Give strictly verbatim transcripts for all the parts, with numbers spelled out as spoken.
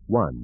One.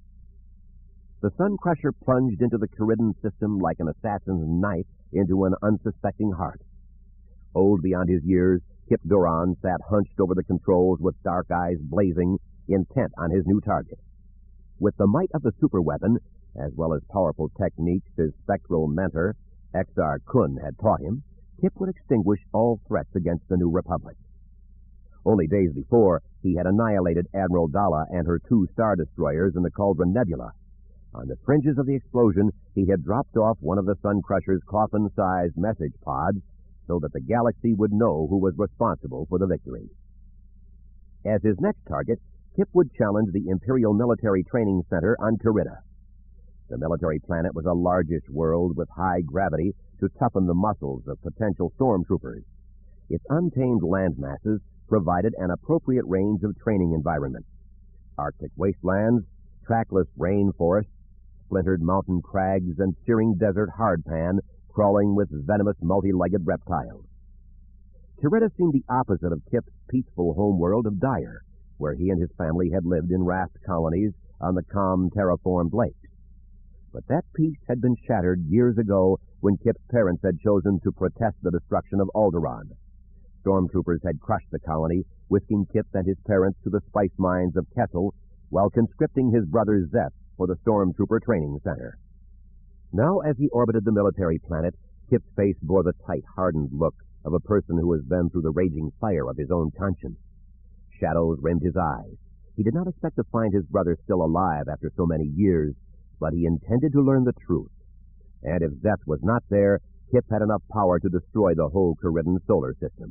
The Sun Crusher plunged into the Karidan system like an assassin's knife into an unsuspecting heart. Old beyond his years, Kip Duran sat hunched over the controls with dark eyes blazing, intent on his new target. With the might of the superweapon, as well as powerful techniques his spectral mentor, Exar Kun, had taught him, Kip would extinguish all threats against the New Republic. Only days before, he had annihilated Admiral Dalla and her two star destroyers in the Cauldron Nebula. On the fringes of the explosion, he had dropped off one of the Sun Crusher's coffin-sized message pods so that the galaxy would know who was responsible for the victory. As his next target, Kip would challenge the Imperial Military Training Center on Kyrida. The military planet was a largish world with high gravity to toughen the muscles of potential stormtroopers. Its untamed land masses provided an appropriate range of training environments: Arctic wastelands, trackless rainforests, splintered mountain crags, and searing desert hardpan crawling with venomous multi-legged reptiles. Kyrida seemed the opposite of Kip's peaceful homeworld of Dyer, where he and his family had lived in raft colonies on the calm, terraformed lakes. But that peace had been shattered years ago when Kip's parents had chosen to protest the destruction of Alderaan. Stormtroopers had crushed the colony, whisking Kip and his parents to the spice mines of Kessel, while conscripting his brother Zeth for the Stormtrooper Training Center. Now, as he orbited the military planet, Kip's face bore the tight, hardened look of a person who has been through the raging fire of his own conscience. Shadows rimmed his eyes. He did not expect to find his brother still alive after so many years, but he intended to learn the truth. And if Zeth was not there, Kip had enough power to destroy the whole Karidan solar system.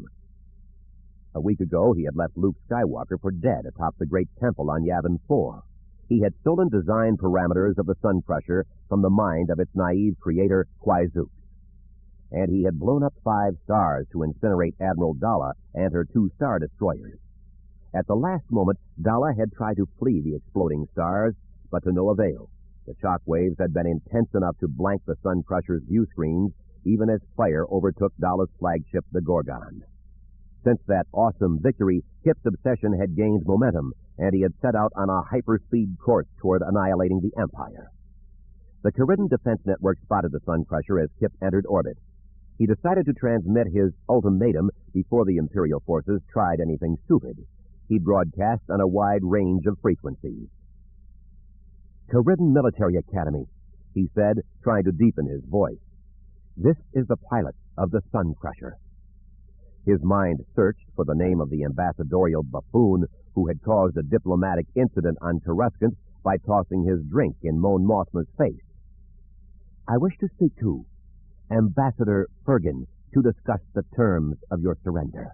A week ago, he had left Luke Skywalker for dead atop the great temple on Yavin four. He had stolen design parameters of the Sun Crusher from the mind of its naive creator, Quaizoox. And he had blown up five stars to incinerate Admiral Dalla and her two star destroyers. At the last moment, Dalla had tried to flee the exploding stars, but to no avail. The shock waves had been intense enough to blank the Sun Crusher's view screens, even as fire overtook Dalla's flagship, the Gorgon. Since that awesome victory, Kip's obsession had gained momentum, and he had set out on a hyperspeed course toward annihilating the Empire. The Karidan Defense Network spotted the Sun Crusher as Kip entered orbit. He decided to transmit his ultimatum before the Imperial forces tried anything stupid. He broadcast on a wide range of frequencies. Karidan Military Academy, he said, trying to deepen his voice. This is the pilot of the Sun Crusher. His mind searched for the name of the ambassadorial buffoon who had caused a diplomatic incident on Coruscant by tossing his drink in Mon Mothma's face. I wish to speak to Ambassador Fergan to discuss the terms of your surrender.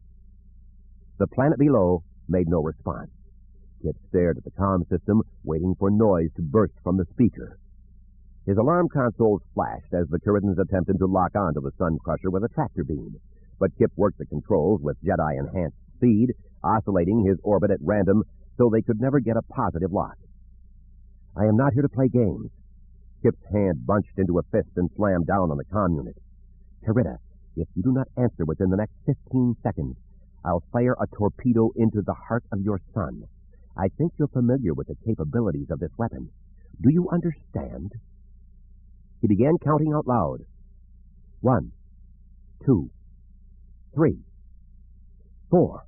The planet below made no response. Kip stared at the comm system, waiting for noise to burst from the speaker. His alarm consoles flashed as the Kyridans attempted to lock onto the Sun Crusher with a tractor beam, but Kip worked the controls with Jedi-enhanced speed, oscillating his orbit at random so they could never get a positive lock. I am not here to play games. Kip's hand bunched into a fist and slammed down on the comm unit. Kyrida, if you do not answer within the next fifteen seconds, I'll fire a torpedo into the heart of your son. I think you're familiar with the capabilities of this weapon. Do you understand? He began counting out loud. One, two, three, four.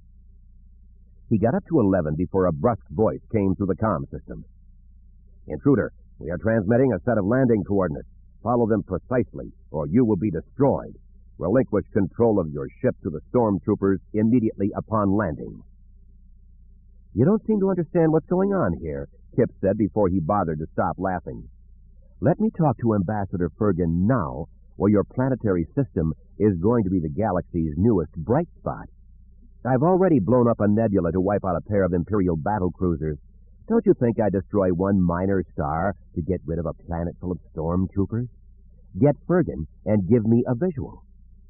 He got up to eleven before a brusque voice came through the comm system. Intruder, we are transmitting a set of landing coordinates. Follow them precisely, or you will be destroyed. Relinquish control of your ship to the stormtroopers immediately upon landing. You don't seem to understand what's going on here, Kip said before he bothered to stop laughing. Let me talk to Ambassador Fergan now, or your planetary system is going to be the galaxy's newest bright spot. I've already blown up a nebula to wipe out a pair of Imperial battle cruisers. Don't you think I'd destroy one minor star to get rid of a planet full of stormtroopers? Get Fergan and give me a visual.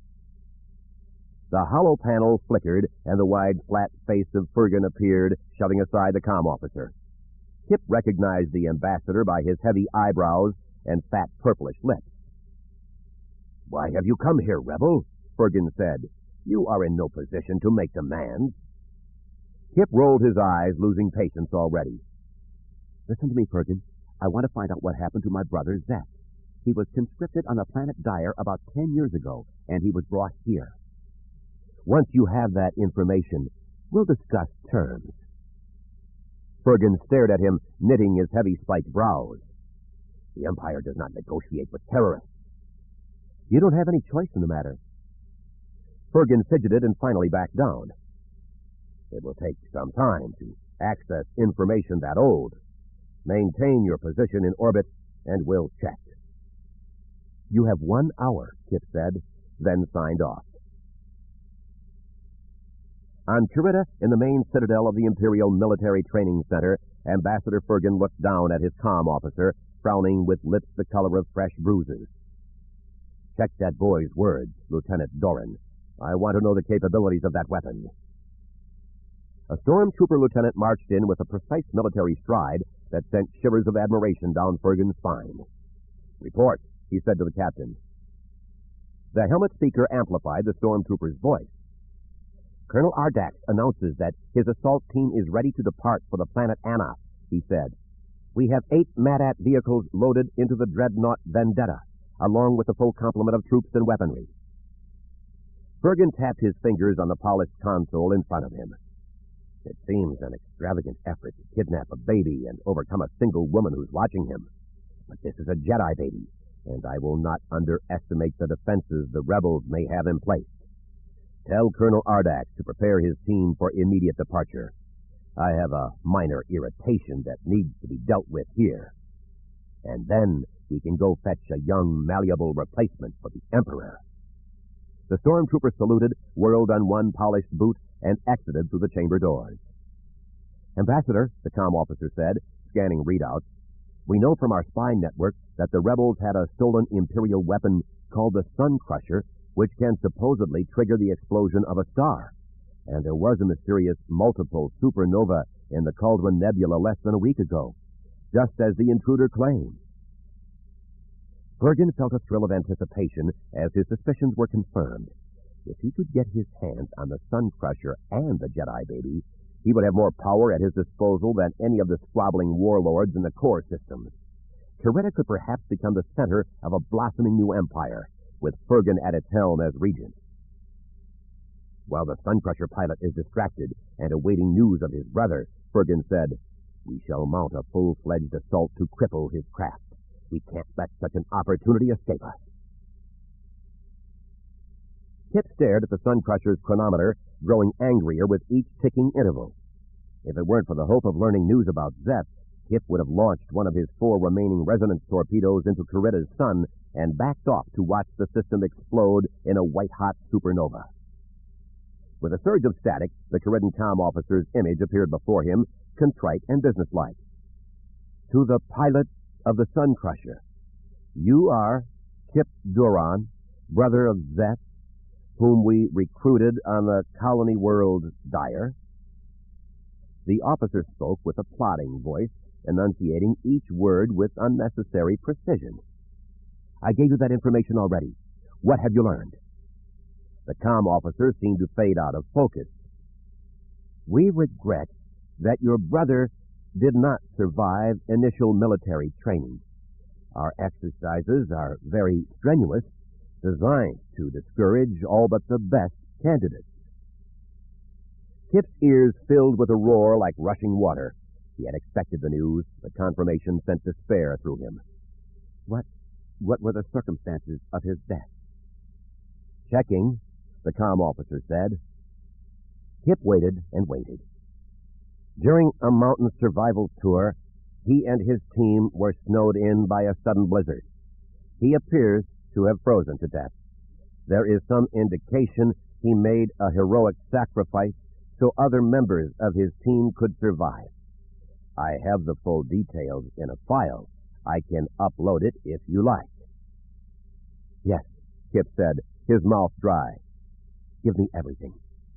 The hollow panel flickered, and the wide, flat face of Fergan appeared, shoving aside the comm officer. Kip recognized the ambassador by his heavy eyebrows and fat, purplish lips. Why have you come here, rebel? Fergan said. You are in no position to make demands. Kip rolled his eyes, losing patience already. Listen to me, Fergan. I want to find out what happened to my brother, Zeth. He was conscripted on the planet Dyer about ten years ago, and he was brought here. Once you have that information, we'll discuss terms. Fergan stared at him, knitting his heavy spiked brows. The Empire does not negotiate with terrorists. You don't have any choice in the matter. Fergan fidgeted and finally backed down. It will take some time to access information that old. Maintain your position in orbit, and we'll check. You have one hour, Kip said, then signed off. On Kurita, in the main citadel of the Imperial Military Training Center, Ambassador Fergan looked down at his comm officer, frowning with lips the color of fresh bruises. Check that boy's words, Lieutenant Doran. I want to know the capabilities of that weapon. A stormtrooper lieutenant marched in with a precise military stride that sent shivers of admiration down Fergan's spine. Report, he said to the captain. The helmet speaker amplified the stormtrooper's voice. Colonel Ardax announces that his assault team is ready to depart for the planet Anna, he said. We have eight MADAT vehicles loaded into the dreadnought Vendetta, along with a full complement of troops and weaponry. Fergan tapped his fingers on the polished console in front of him. It seems an extravagant effort to kidnap a baby and overcome a single woman who's watching him. But this is a Jedi baby, and I will not underestimate the defenses the rebels may have in place. Tell Colonel Ardax to prepare his team for immediate departure. I have a minor irritation that needs to be dealt with here. And then we can go fetch a young, malleable replacement for the Emperor. The stormtrooper saluted, whirled on one polished boot, and exited through the chamber doors. Ambassador, the comm officer said, scanning readouts, we know from our spy network that the rebels had a stolen Imperial weapon called the Sun Crusher, which can supposedly trigger the explosion of a star. And there was a mysterious multiple supernova in the Cauldron Nebula less than a week ago, just as the intruder claimed. Fergan felt a thrill of anticipation as his suspicions were confirmed. If he could get his hands on the Sun Crusher and the Jedi baby, he would have more power at his disposal than any of the squabbling warlords in the core systems. Kurita could perhaps become the center of a blossoming new empire, with Fergan at its helm as regent. While the Sun Crusher pilot is distracted and awaiting news of his brother, Fergan said, we shall mount a full-fledged assault to cripple his craft. We can't let such an opportunity escape us. Kip stared at the Sun Crusher's chronometer, growing angrier with each ticking interval. If it weren't for the hope of learning news about Zeth, Kip would have launched one of his four remaining resonance torpedoes into Kurita's sun and backed off to watch the system explode in a white-hot supernova. With a surge of static, the Kuritan comm officer's image appeared before him, contrite and businesslike. To the pilot of the Sun Crusher, you are Kip Duran, brother of Zeth, whom we recruited on the colony world Dyer. The officer spoke with a plodding voice, enunciating each word with unnecessary precision. I gave you that information already. What have you learned? The comm officer seemed to fade out of focus. We regret that your brother did not survive initial military training. Our exercises are very strenuous, designed to discourage all but the best candidates. Kip's ears filled with a roar like rushing water. He had expected the news. The confirmation sent despair through him. What, what were the circumstances of his death? Checking, the comm officer said. Kip waited and waited. During a mountain survival tour, he and his team were snowed in by a sudden blizzard. He appears to have frozen to death. There is some indication he made a heroic sacrifice so other members of his team could survive. I have the full details in a file. I can upload it if you like. Yes, Kip said, his mouth dry. Give me everything.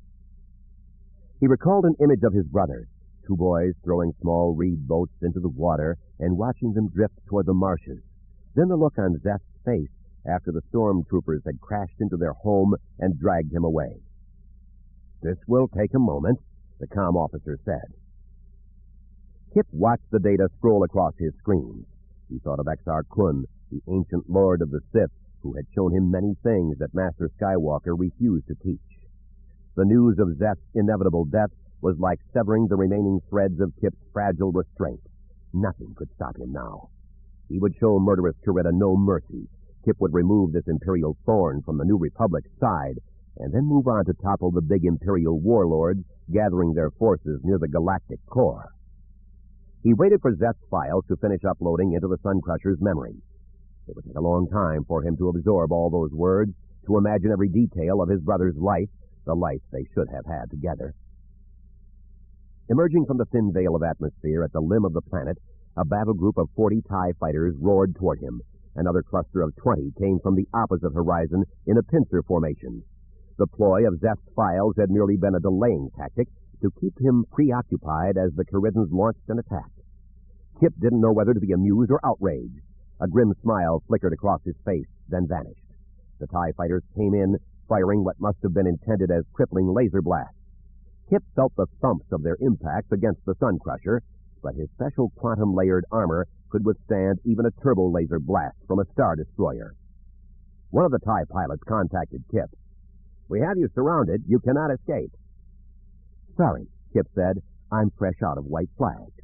He recalled an image of his brother, two boys throwing small reed boats into the water and watching them drift toward the marshes. Then the look on Zeth's face after the stormtroopers had crashed into their home and dragged him away. This will take a moment, the comm officer said. Kip watched the data scroll across his screen. He thought of Exar Kun, the ancient lord of the Sith, who had shown him many things that Master Skywalker refused to teach. The news of Zeth's inevitable death was like severing the remaining threads of Kip's fragile restraint. Nothing could stop him now. He would show murderous Coretta no mercy. Kip would remove this Imperial thorn from the New Republic's side, and then move on to topple the big Imperial warlords gathering their forces near the galactic core. He waited for Zeth's files to finish uploading into the Sun Crusher's memory. It would take a long time for him to absorb all those words, to imagine every detail of his brother's life, the life they should have had together. Emerging from the thin veil of atmosphere at the limb of the planet, a battle group of forty TIE fighters roared toward him. Another cluster of twenty came from the opposite horizon in a pincer formation. The ploy of Zeth's files had merely been a delaying tactic to keep him preoccupied as the Corridans launched an attack. Kip didn't know whether to be amused or outraged. A grim smile flickered across his face, then vanished. The TIE fighters came in, firing what must have been intended as crippling laser blasts. Kip felt the thumps of their impacts against the Sun Crusher, but his special quantum-layered armor could withstand even a turbo-laser blast from a Star Destroyer. One of the TIE pilots contacted Kip. "We have you surrounded. You cannot escape." "Sorry," Kip said. "I'm fresh out of White Flag."